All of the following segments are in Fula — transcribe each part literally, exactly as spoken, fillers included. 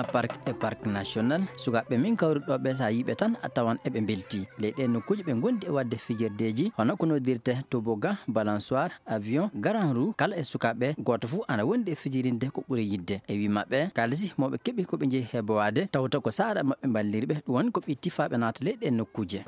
nina park e park national sugabe min kawrudo be sa yibe tan atawan e be belti leede nokkuji be gondi e wadde fijirdeji hono kono dirte toboga balançoire avion grand roue kala e sukabe goto fu ana wonde fijirinde ko buri yidde e wi mabbe kalisi mobe kebi ko be je hebowade tawta ko saara mabbe ballirbe won ko bittifabe nata leede nokkuje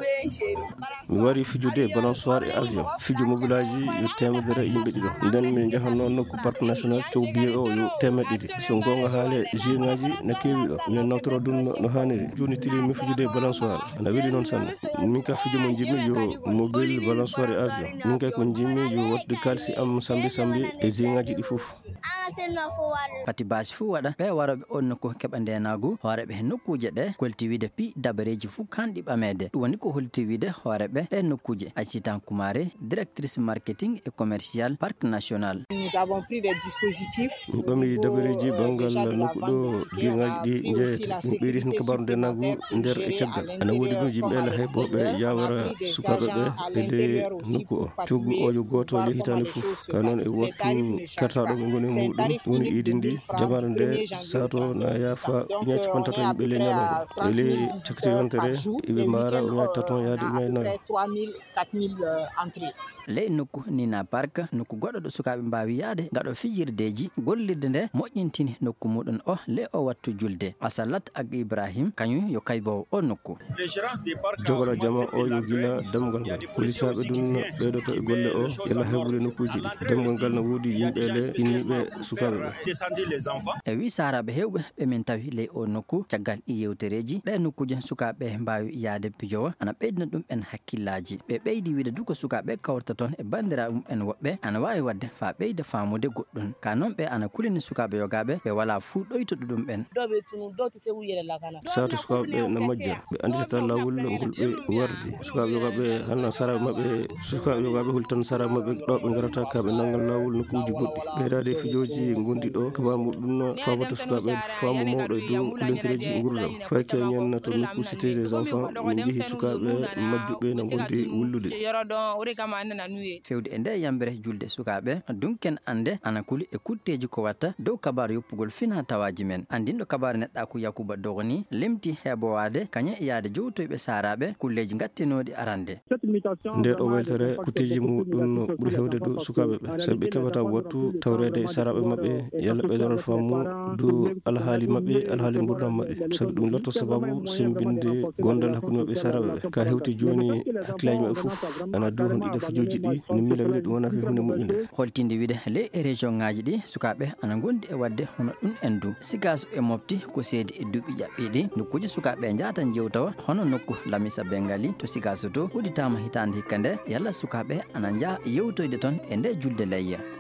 mi wari fijude balançoire e avion fiju mobilaji yo temedere yimbe dido den mi jahanno nokku park national to biye o yo temedidi so gonga haale jingaji na kewi do mi nawtoro dum no haniri joni tili mi fijude balançoire ana weli non sanne min ka fiju mon jimmi yo mobile balançoire e avion min kay ko jimmi yo wadde kalsi am sambi sambi e jingaji di fof pati basi fu wada be warobe on ko kebande nagu horebe nokkuje de kolti wide pi dabareji fu kandi bamede woni ko holti wide horebe e nokkuje acitan kumare directrice marketing et commercial parc national. Nous avons pris des dispositifs bami dabareji bangal nokkudo jingaji di jeete biri hin kabarde nagu nder e ceggal ana wodi do jimbe la hebobe yawara sukabe be de nokku o tugu ojo goto le hitane fu kanon e wattu kartado be ngoni mudum woni idindi jamarande sato na yafa nyati pantato yimbe le nyalo le takti wontere ibe mara nyati taton yaade nyayno trois mille quatre mille entrées le nokku nina park nokku goddo do sukabe mbaawi yaade gado fijirdeji gollirde nde moƴƴintini nokku mudon o le o wattu julde asalat ak ibrahim kanyu yo kaybo o nokku jogora jama o yo gila damgal ngal polisabe dun bedo to golle o yalla hebule nokkuji di damgal ngal no wodi yimbe le inibe sukabe e wi sarabe hewbe be men tawi le o nokku tagal i yewtereji le nokkuje sukabe mbaawi yaade pijowa ana beydna dum en hakkillaji be beydi wide duko sukabe kawrta ton e bandira um en wobbe ana wawi wadde fa beyda famude goddun kanon be ana kulini sukabe yogabe be wala fu doyto dudum ben dobe tunu doti se wuyere la kana sato sukabe na majja be andita lawul ngul be wardi sukabe yogabe hanna sara mabbe sukabe yogabe hultan sara mabbe do be garata kabe nangal lawul no kuuji goddi be dade fijoji ngondi do kaba mudun fawata sukabe famu modo do kulentereji ngurdam fayke nyen to nokku cité des enfants ngi sukabe majjube no ngondi wullude yoro don ori kama nana nuye fewde ende yambere julde sukabe dunken ande ana kuli e kutteji ko watta dow kabar yoppugol fina tawaji men andindo kabar nedda ko yakuba dogoni limti hebowade kanye yaade jowtoybe sarabe kulleji gattenodi arande nde do weltere kutteji mudun buri hewde do sukabe be sabi kabata wattu tawrede sarabe mabbe yalla be dor famu do alhali mabbe alhali ngurdam mabbe sabi dum lotto sababu simbinde gondal hakkunde mabbe sarabe ka hewti joni haklaji mabbe fuf ana do hon ide fujoji di ni mila wede dum wona fi hunde moƴƴinde holtinde wide le région ngaji di sukabe ana gondi e wadde hono dum endu sigas e mofti ko seedi e dubi jabbidi nokkuji sukabe jaata jewtawa hono nokku lamisa bengali to sigas to uditama hitande hikande yalla sukabe ana ja yewtoyde ton e nde julde layya